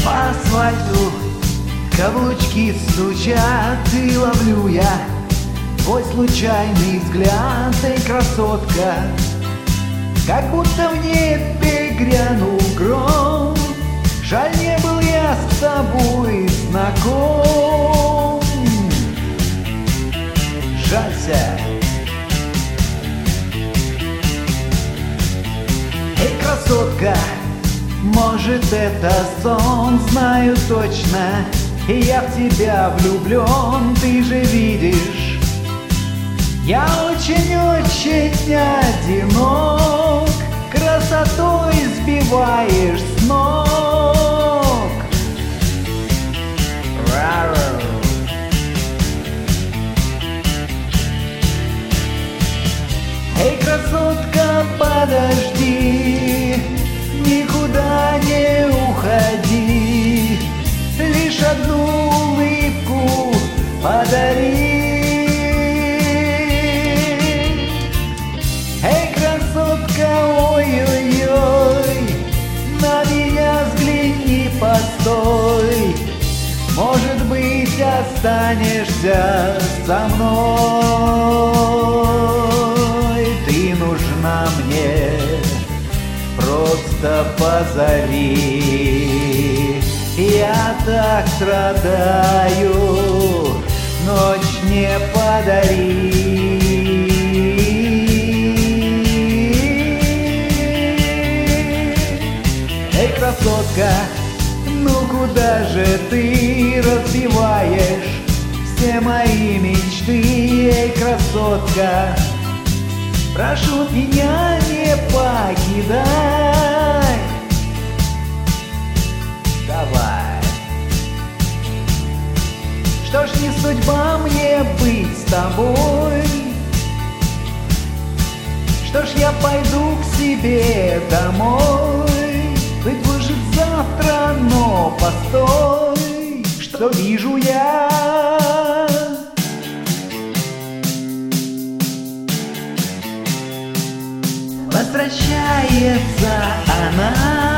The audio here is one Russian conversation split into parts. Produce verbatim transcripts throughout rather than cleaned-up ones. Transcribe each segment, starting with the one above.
По асфальту каблучки стучат, и ловлю я твой случайный взгляд. Эй, красотка, как будто в небе грянул гром. Жаль, не был я с тобой знаком. Жалься. Эй, красотка, может, это сон, знаю точно, я в тебя влюблен. Ты же видишь, я очень-очень одинок. Красотой сбиваешь с ног. Эй, красотка, подожди, никуда не уходи, лишь одну улыбку подари. Эй, красотка, ой-ой-ой, на меня взгляни, постой, может быть, останешься со мной. Ты нужна мне, просто позови. Я так страдаю, ночь не подари. Эй, красотка, ну куда же ты разбиваешь все мои мечты? Эй, красотка, прошу меня не покидай. Давай. Что ж, не судьба мне быть с тобой. Что ж, я пойду к себе домой. Быть может завтра, но постой, что вижу я. Возвращается она,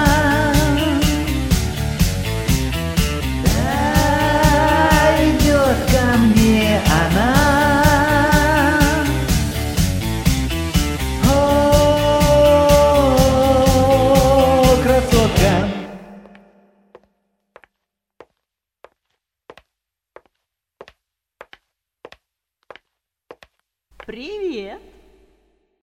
да, идет ко мне она. О, красотка. Привет!